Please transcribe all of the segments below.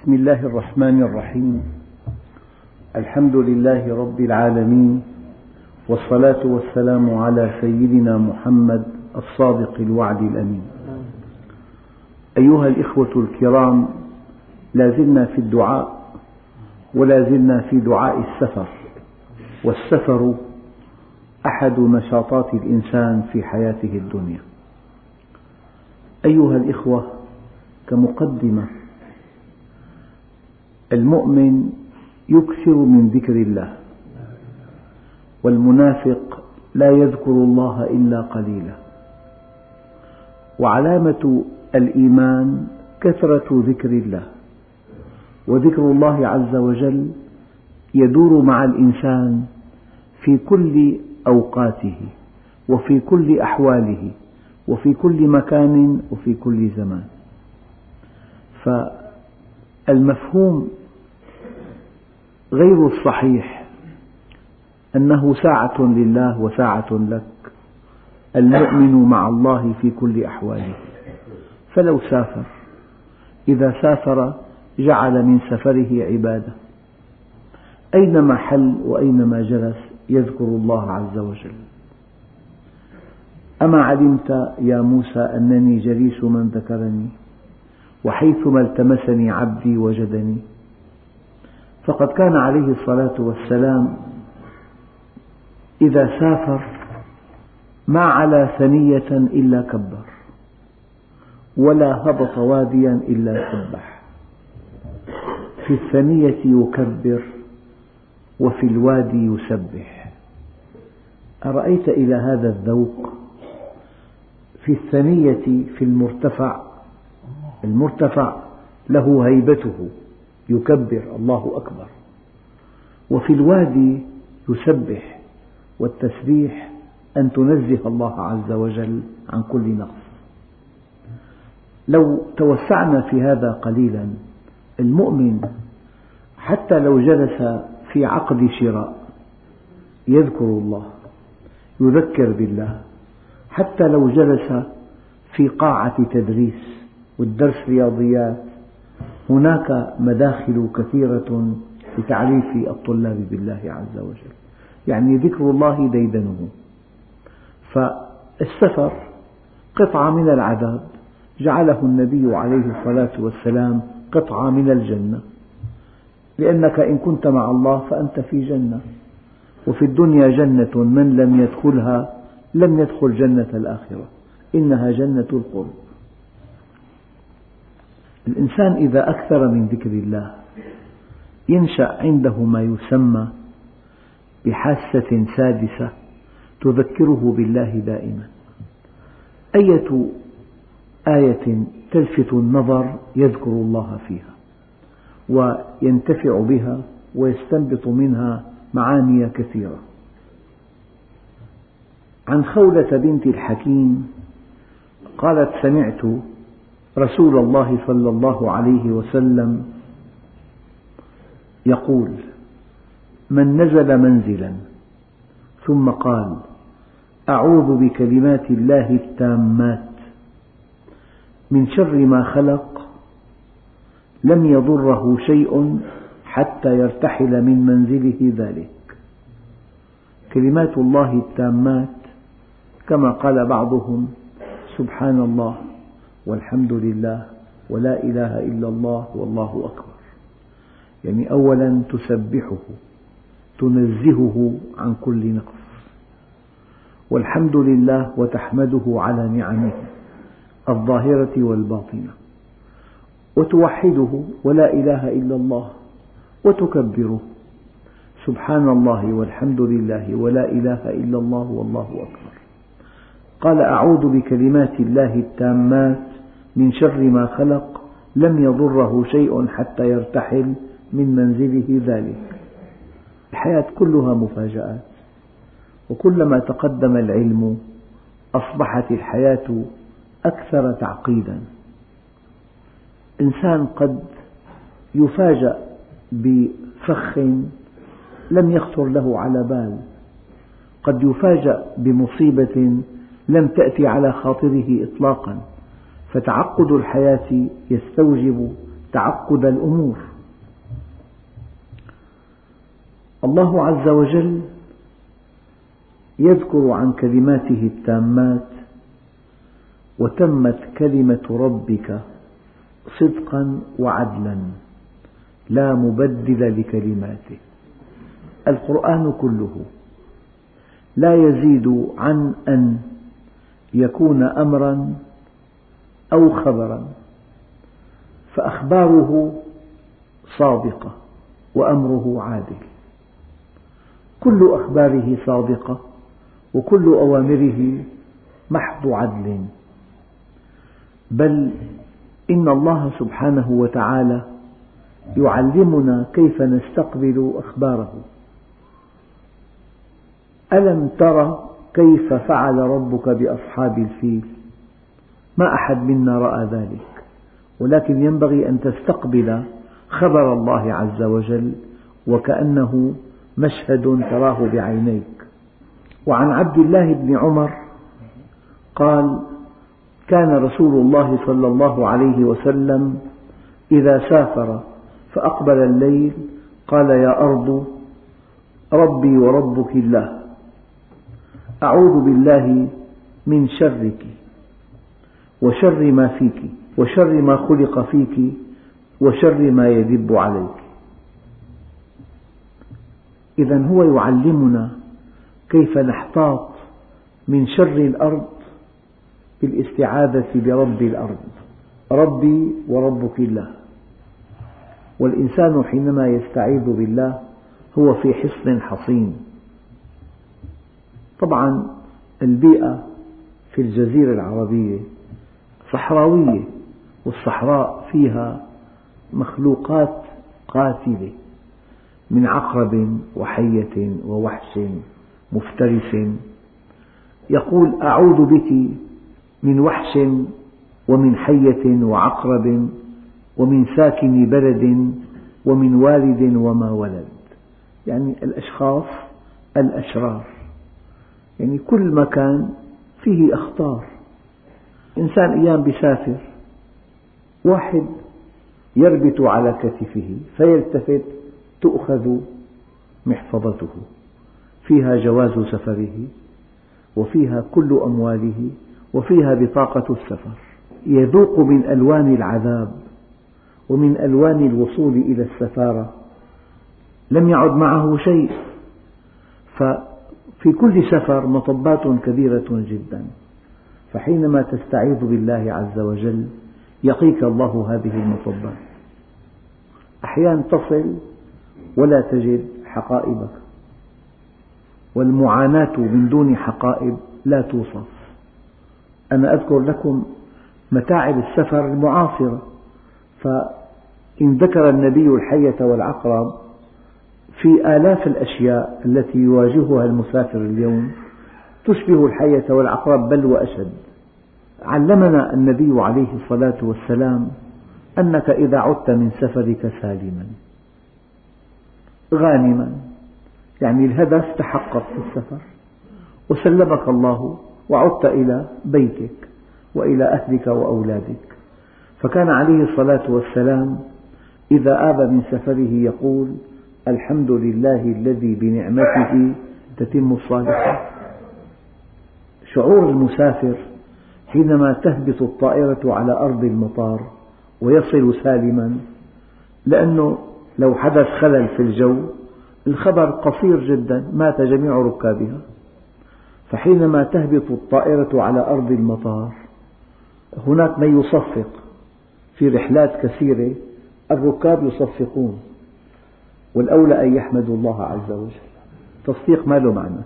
بسم الله الرحمن الرحيم. الحمد لله رب العالمين، والصلاة والسلام على سيدنا محمد الصادق الوعد الأمين. أيها الإخوة الكرام، لا زلنا في الدعاء، ولا زلنا في دعاء السفر، والسفر أحد نشاطات الإنسان في حياته الدنيا. أيها الإخوة، كمقدمة، المؤمن يكثر من ذكر الله، والمنافق لا يذكر الله إلا قليلا. وعلامة الإيمان كثرة ذكر الله، وذكر الله عز وجل يدور مع الإنسان في كل أوقاته، وفي كل أحواله، وفي كل مكان، وفي كل زمان. فالمفهوم غير الصحيح أنه ساعة لله وساعة لك. المؤمن مع الله في كل أحواله. فلو سافر، إذا سافر جعل من سفره عبادة، أينما حل وأينما جلس يذكر الله عز وجل. أما علمت يا موسى أنني جليس من ذكرني، وحيثما التمسني عبدي وجدني. فقد كان عليه الصلاة والسلام إذا سافر ما علا ثنية إلا كبر، ولا هبط واديا إلا سبح. في الثنية يكبر، وفي الوادي يسبح. أرأيت إلى هذا الذوق؟ في الثنية في المرتفع له هيبته، يكبر الله أكبر. وفي الوادي يسبح، والتسبيح أن تنزه الله عز وجل عن كل نقص. لو توسعنا في هذا قليلا، المؤمن حتى لو جلس في عقد شراء يذكر الله، يذكر بالله. حتى لو جلس في قاعة تدريس والدرس رياضيات، هناك مداخل كثيرة لتعريف الطلاب بالله عز وجل. يعني ذكر الله ديدنه. فالسفر قطعة من العذاب جعله النبي عليه الصلاة والسلام قطعة من الجنة، لأنك إن كنت مع الله فأنت في جنة. وفي الدنيا جنة من لم يدخلها لم يدخل جنة الآخرة، إنها جنة القرب. الإنسان إذا أكثر من ذكر الله ينشأ عنده ما يسمى بحاسة سادسة تذكره بالله دائما. أية آية تلفت النظر يذكر الله فيها، وينتفع بها ويستنبط منها معاني كثيرة. عن خولة بنت الحكيم قالت: سمعت رسول الله صلى الله عليه وسلم يقول: من نزل منزلا ثم قال: أعوذ بكلمات الله التامات من شر ما خلق، لم يضره شيء حتى يرتحل من منزله ذلك. كلمات الله التامات كما قال بعضهم: سبحان الله والحمد لله ولا إله إلا الله والله أكبر. يعني أولا تسبحه، تنزهه عن كل نقص، والحمد لله وتحمده على نعمه الظاهرة والباطنة، وتوحده ولا إله إلا الله، وتكبره سبحان الله والحمد لله ولا إله إلا الله والله أكبر. قال: أعوذ بكلمات الله التامات من شر ما خلق، لم يضره شيء حتى يرتحل من منزله ذلك. الحياة كلها مفاجآت، وكلما تقدم العلم أصبحت الحياة أكثر تعقيدا. إنسان قد يفاجأ بفخ لم يخطر له على بال، قد يفاجأ بمصيبة لم تأتي على خاطره إطلاقا. فتعقد الحياة يستوجب تعقد الأمور. الله عز وجل يذكر عن كلماته التامات: وتمت كلمة ربك صدقا وعدلا لا مبدل لكلماته. القرآن كله لا يزيد عن أن يكون أمرا أو خبرا، فأخباره صادقة وأمره عادل. كل أخباره صادقة وكل أوامره محض عدل، بل إن الله سبحانه وتعالى يعلمنا كيف نستقبل أخباره. ألم تر كيف فعل ربك بأصحاب الفيل؟ ما أحد منا رأى ذلك، ولكن ينبغي أن تستقبل خبر الله عز وجل وكأنه مشهد تراه بعينيك. وعن عبد الله بن عمر قال: كان رسول الله صلى الله عليه وسلم إذا سافر فأقبل الليل قال: يا أرض ربي وربك الله، أعوذ بالله من شرك وشر ما فيك وشر ما خلق فيك وشر ما يدب عليك. إذن هو يعلمنا كيف نحتاط من شر الأرض بالاستعاذة برب الأرض، ربي وربك الله. والإنسان حينما يستعيذ بالله هو في حصن حصين. طبعا البيئة في الجزيرة العربية صحراوية، والصحراء فيها مخلوقات قاتلة من عقرب وحية ووحش مفترس. يقول: أعوذ بك من وحش ومن حية وعقرب ومن ساكن بلد ومن والد وما ولد. يعني الأشخاص الأشرار، يعني كل مكان فيه أخطار. إنسان أيام بيسافر، واحد يربط على كتفه فيلتفت تؤخذ محفظته فيها جواز سفره وفيها كل أمواله وفيها بطاقة السفر. يذوق من ألوان العذاب ومن ألوان الوصول إلى السفارة، لم يعد معه شيء. ففي كل سفر مطبات كبيرة جدا، فحينما تستعيذ بالله عز وجل يقيك الله هذه المطبات. أحيانا تصل ولا تجد حقائبك، والمعاناة من دون حقائب لا توصف. أنا أذكر لكم متاعب السفر المعاصرة، فإن ذكر النبي الحية والعقرب في آلاف الأشياء التي يواجهها المسافر اليوم تشبه الحية والعقرب بل وأشد. علمنا النبي عليه الصلاة والسلام أنك إذا عدت من سفرك سالما غانما، يعني الهدف تحقق في السفر وسلمك الله وعدت إلى بيتك وإلى أهلك وأولادك. فكان عليه الصلاة والسلام إذا آب من سفره يقول: الحمد لله الذي بنعمته تتم الصالحات. شعور المسافر حينما تهبط الطائرة على أرض المطار ويصل سالما، لأنه لو حدث خلل في الجو الخبر قصير جدا، مات جميع ركابها. فحينما تهبط الطائرة على أرض المطار هناك من يصفق. في رحلات كثيرة الركاب يصفقون، والأولى أن يحمدوا الله عز وجل. تصفيق ما له معنى.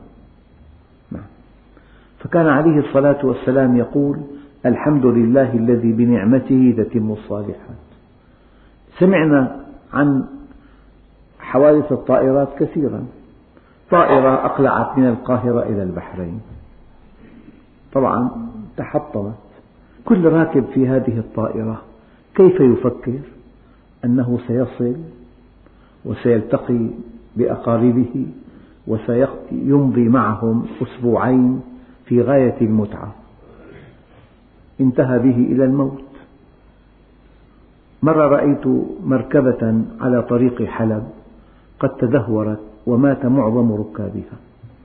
فكان عليه الصلاة والسلام يقول: الحمد لله الذي بنعمته تتم الصالحات. سمعنا عن حوادث الطائرات كثيرا. طائرة أقلعت من القاهرة إلى البحرين، طبعا تحطمت. كل راكب في هذه الطائرة كيف يفكر أنه سيصل وسيلتقي بأقاربه وسيمضي معهم أسبوعين في غاية المتعة؟ انتهى به إلى الموت. مرة رأيت مركبة على طريق حلب قد تدهورت ومات معظم ركابها،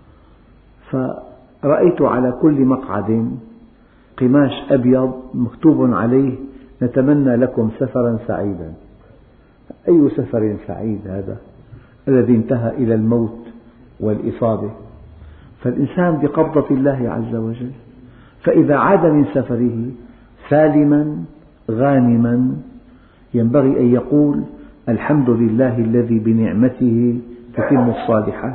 فرأيت على كل مقعد قماش أبيض مكتوب عليه: نتمنى لكم سفرا سعيدا. أي سفر سعيد هذا الذي انتهى إلى الموت والإصابة؟ فالإنسان بقبضة الله عز وجل، فإذا عاد من سفره سالما غانما ينبغي أن يقول: الحمد لله الذي بنعمته تتم الصالحات.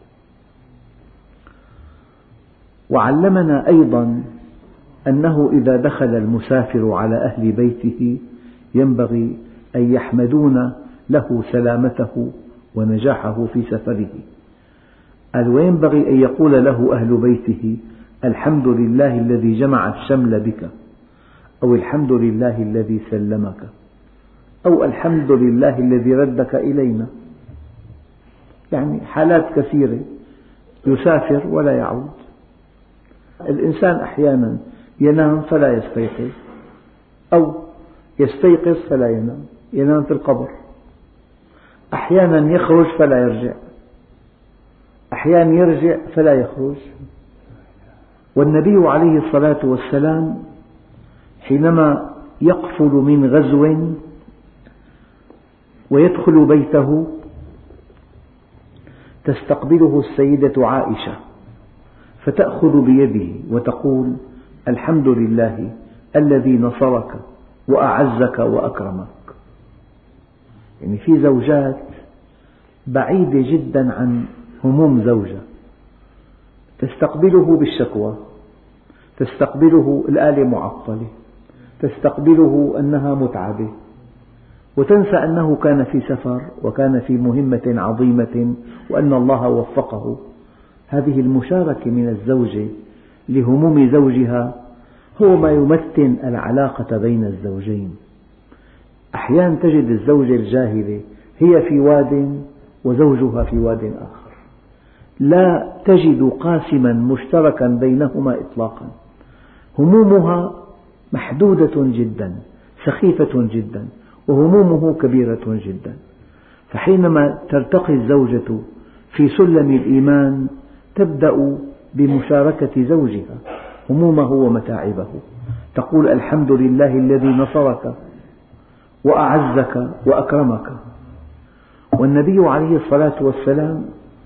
وعلمنا أيضا أنه إذا دخل المسافر على أهل بيته ينبغي أن يحمدون له سلامته ونجاحه في سفره. قال: وينبغي أن يقول له أهل بيته: الحمد لله الذي جمع الشمل بك، أو الحمد لله الذي سلمك، أو الحمد لله الذي ردك إلينا. يعني حالات كثيرة، يسافر ولا يعود. الإنسان أحيانا ينام فلا يستيقظ، أو يستيقظ فلا ينام، ينام في القبر. أحيانا يخرج فلا يرجع، أحيانا يرجع فلا يخرج. والنبي عليه الصلاة والسلام حينما يقفل من غزو ويدخل بيته تستقبله السيدة عائشة فتأخذ بيده وتقول: الحمد لله الذي نصرك وأعزك وأكرمك. يعني في زوجات بعيدة جدا عن هموم زوجها، تستقبله بالشكوى، تستقبله الآلة معطلة، تستقبله أنها متعبة، وتنسى أنه كان في سفر وكان في مهمة عظيمة وأن الله وفقه. هذه المشاركة من الزوجة لهموم زوجها هو ما يمتن العلاقة بين الزوجين. أحيانا تجد الزوجة الجاهلة هي في واد وزوجها في واد آخر، لا تجد قاسما مشتركا بينهما إطلاقا، همومها محدودة جدا سخيفة جدا، وهمومه كبيرة جدا. فحينما ترتقي الزوجة في سلم الإيمان تبدأ بمشاركة زوجها همومه ومتاعبه، تقول: الحمد لله الذي نصرك وأعزك وأكرمك. والنبي عليه الصلاة والسلام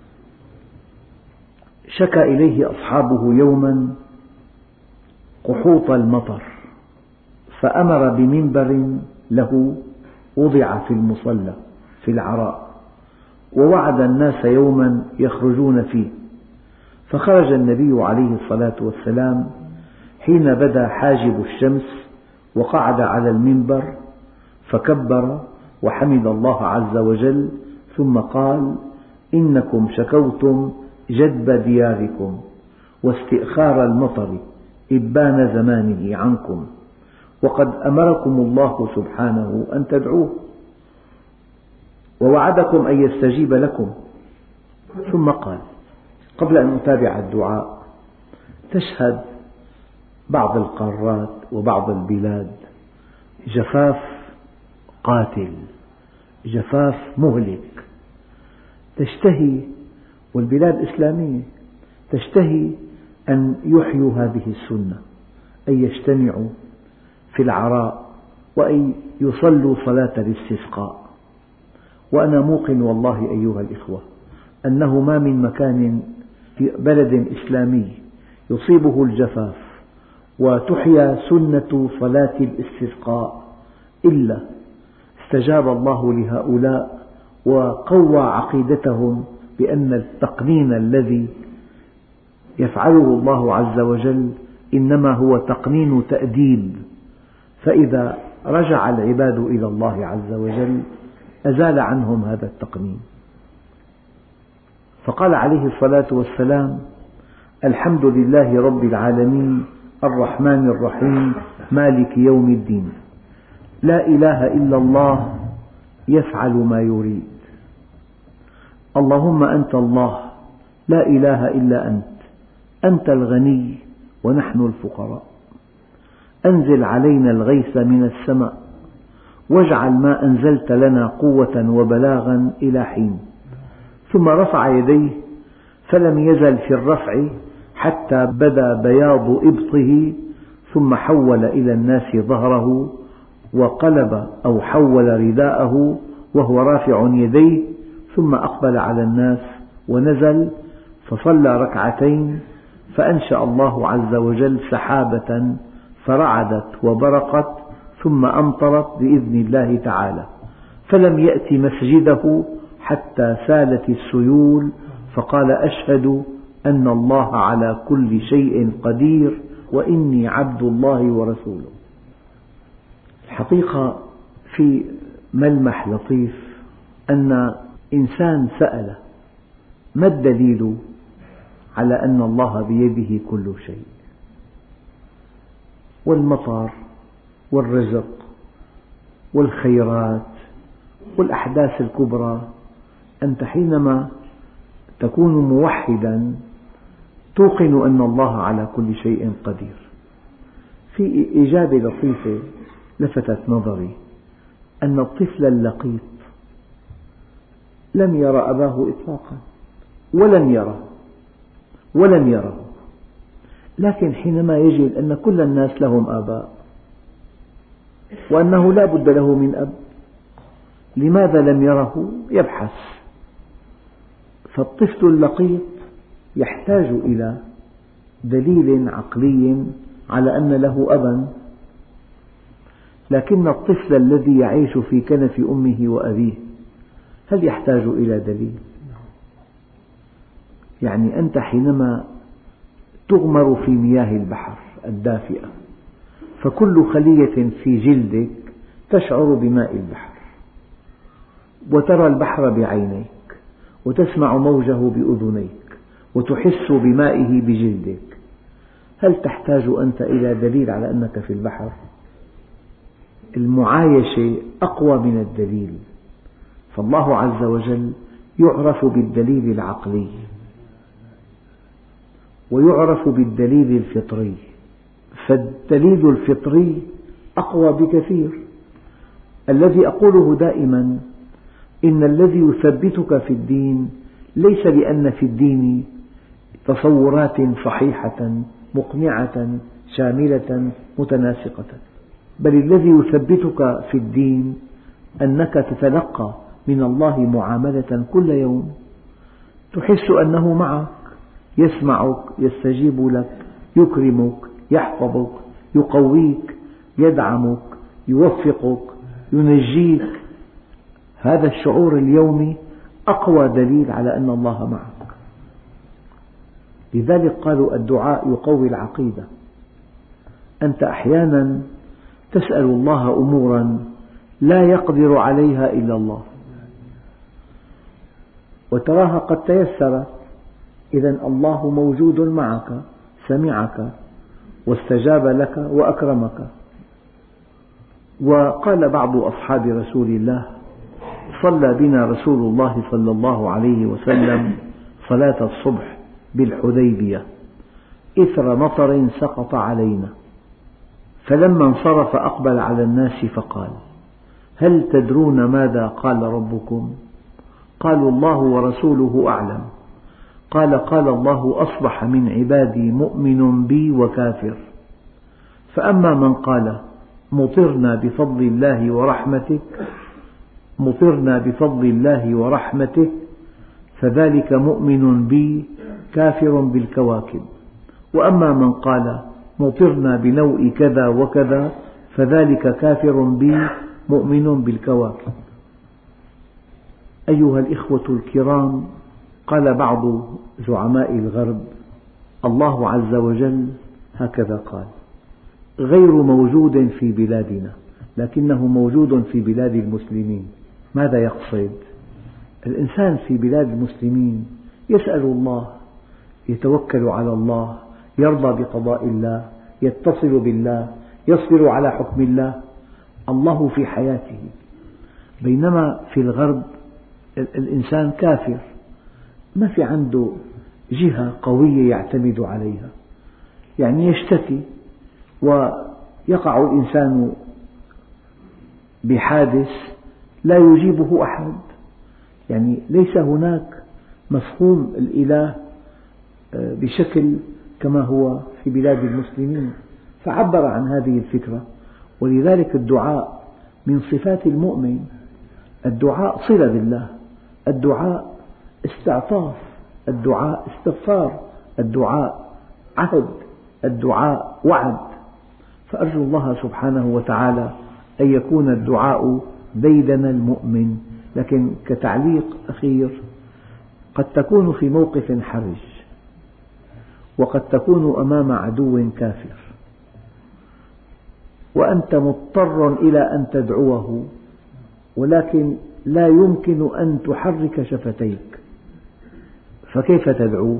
شكى إليه أصحابه يوما قحوط المطر، فأمر بمنبر له وضع في المصلى في العراء، ووعد الناس يوما يخرجون فيه. فخرج النبي عليه الصلاة والسلام حين بدا حاجب الشمس وقعد على المنبر فكبر وحمد الله عز وجل، ثم قال: إنكم شكوتم جدب دياركم واستئخار المطر إبان زمانه عنكم، وقد أمركم الله سبحانه أن تدعوه ووعدكم أن يستجيب لكم. ثم قال: قبل أن أتابع الدعاء: تشهد بعض القارات وبعض البلاد جفاف قاتل، جفاف مهلك، تشتهي، والبلاد إسلامية، تشتهي أن يحيوا هذه السنة، أن يجتمعوا في العراء وأن يصلوا صلاة الاستسقاء. وأنا موقن والله أيها الإخوة أنه ما من مكان في بلد إسلامي يصيبه الجفاف وتحيا سنة صلاة الاستسقاء إلا استجاب الله لهؤلاء وقوى عقيدتهم بأن التقنين الذي يفعله الله عز وجل إنما هو تقنين تأديب، فإذا رجع العباد إلى الله عز وجل أزال عنهم هذا التقنين. فقال عليه الصلاة والسلام: الحمد لله رب العالمين الرحمن الرحيم مالك يوم الدين، لا إله إلا الله يفعل ما يريد. اللهم أنت الله لا إله إلا أنت، أنت الغني ونحن الفقراء، أنزل علينا الغيث من السماء واجعل ما أنزلت لنا قوة وبلاغا إلى حين. ثم رفع يديه فلم يزل في الرفع حتى بدا بياض إبطه، ثم حول إلى الناس ظهره وقلب أو حول رداءه وهو رافع يديه، ثم أقبل على الناس ونزل فصلى ركعتين، فأنشأ الله عز وجل سحابة فرعدت وبرقت ثم أمطرت بإذن الله تعالى، فلم يأت مسجده حتى سالت السيول، فقال: أشهد أن الله على كل شيء قدير وإني عبد الله ورسوله. الحقيقة في ملمح لطيف أن إنسان سأل: ما الدليل على أن الله بيده كل شيء؟ والمطر والرزق والخيرات والأحداث الكبرى، أنت حينما تكون موحدا توقن أن الله على كل شيء قدير. في إجابة لطيفة لفتت نظري، أن الطفل اللقيط لم يرى أباه إطلاقا ولن يره، لكن حينما يجد أن كل الناس لهم آباء وأنه لا بد له من أب، لماذا لم يره؟ يبحث. فالطفل اللقيط يحتاج إلى دليل عقلي على أن له أبا، لكن الطفل الذي يعيش في كنف أمه وأبيه هل يحتاج إلى دليل؟ يعني أنت حينما تغمر في مياه البحر الدافئة فكل خلية في جلدك تشعر بماء البحر، وترى البحر بعينيك، وتسمع موجه بأذنيك، وتحس بمائه بجلدك. هل تحتاج أنت إلى دليل على أنك في البحر؟ المعايشة أقوى من الدليل، فالله عز وجل يعرف بالدليل العقلي ويعرف بالدليل الفطري، فالدليل الفطري أقوى بكثير. الذي أقوله دائما إن الذي يثبتك في الدين ليس لأن في الدين تصورات صحيحة مقنعة شاملة متناسقة، بل الذي يثبتك في الدين أنك تتلقى من الله معاملة كل يوم، تحس أنه معك، يسمعك، يستجيب لك، يكرمك، يحفظك، يقويك، يدعمك، يوفقك، ينجيك. هذا الشعور اليومي أقوى دليل على أن الله معك. لذلك قالوا الدعاء يقوي العقيدة. أنت أحيانا تسأل الله أمورا لا يقدر عليها إلا الله، وتراها قد تيسرت، إذن الله موجود معك، سمعك واستجاب لك وأكرمك. وقال بعض أصحاب رسول الله: صلى بنا رسول الله صلى الله عليه وسلم صلاة الصبح بالحديبية إثر مطر سقط علينا، فلما انصرف أقبل على الناس فقال: هل تدرون ماذا قال ربكم؟ قالوا: الله ورسوله أعلم. قال: قال الله: أصبح من عبادي مؤمن بي وكافر، فأما من قال مطرنا بفضل الله ورحمته فذلك مؤمن بي كافر بالكواكب، وأما من قال مطرنا بنوء كذا وكذا فذلك كافر بي مؤمن بالكواكب. أيها الإخوة الكرام، قال بعض زعماء الغرب: الله عز وجل هكذا قال: غير موجود في بلادنا لكنه موجود في بلاد المسلمين. ماذا يقصد؟ الإنسان في بلاد المسلمين يسأل الله، يتوكل على الله، يرضى بقضاء الله، يتصل بالله، يصبر على حكم الله، الله في حياته. بينما في الغرب الإنسان كافر، ما في عنده جهة قوية يعتمد عليها، يعني يشتكي ويقع الإنسان بحادث لا يجيبه أحد، يعني ليس هناك مفهوم الإله بشكل كما هو في بلاد المسلمين، فعبر عن هذه الفكرة. ولذلك الدعاء من صفات المؤمن، الدعاء صلة بالله، الدعاء استعطاف، الدعاء استغفار، الدعاء عهد، الدعاء وعد. فأرجو الله سبحانه وتعالى أن يكون الدعاء ديدن المؤمن. لكن كتعليق أخير، قد تكون في موقف حرج، وقد تكون أمام عدو كافر، وأنت مضطر إلى أن تدعوه، ولكن لا يمكن أن تحرك شفتيك، فكيف تدعوه؟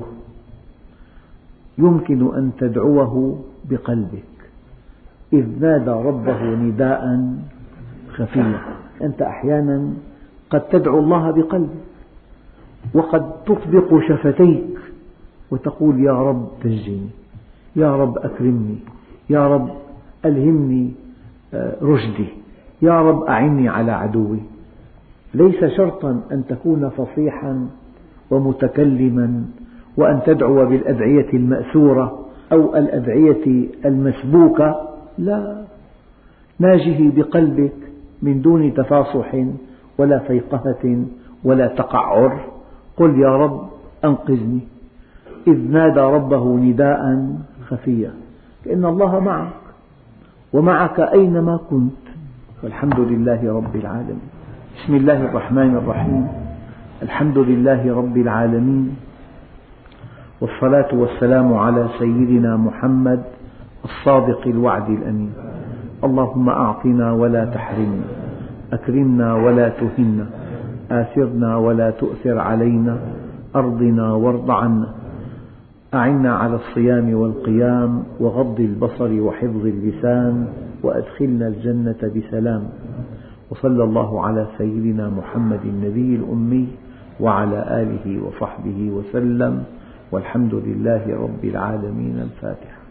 يمكن أن تدعوه بقلبك، إذ نادى ربه نداء خفيا. أنت أحيانا قد تدعو الله بقلبك، وقد تطبق شفتيك وتقول يا رب نجني، يا رب أكرمني، يا رب ألهمني رشدي، يا رب أعني على عدوي. ليس شرطا أن تكون فصيحا ومتكلما وأن تدعو بالأدعية المأثورة أو الأدعية المسبوكة، لا، ناجه بقلبك من دون تفاصح ولا فيقهة ولا تقعر. قل يا رب أنقذني، إذ نادى ربه نداء خفيا، لأن الله معك ومعك أينما كنت، والحمد لله رب العالمين. بسم الله الرحمن الرحيم، الحمد لله رب العالمين، والصلاة والسلام على سيدنا محمد الصادق الوعد الأمين. اللهم أعطنا ولا تحرمنا، أكرمنا ولا تهنا، آثرنا ولا تؤثر علينا، أرضنا وارض عنا، أعنا على الصيام والقيام وغض البصر وحفظ اللسان، وأدخلنا الجنة بسلام. وصلى الله على سيدنا محمد النبي الأمي وعلى آله وصحبه وسلم، والحمد لله رب العالمين. الفاتحة.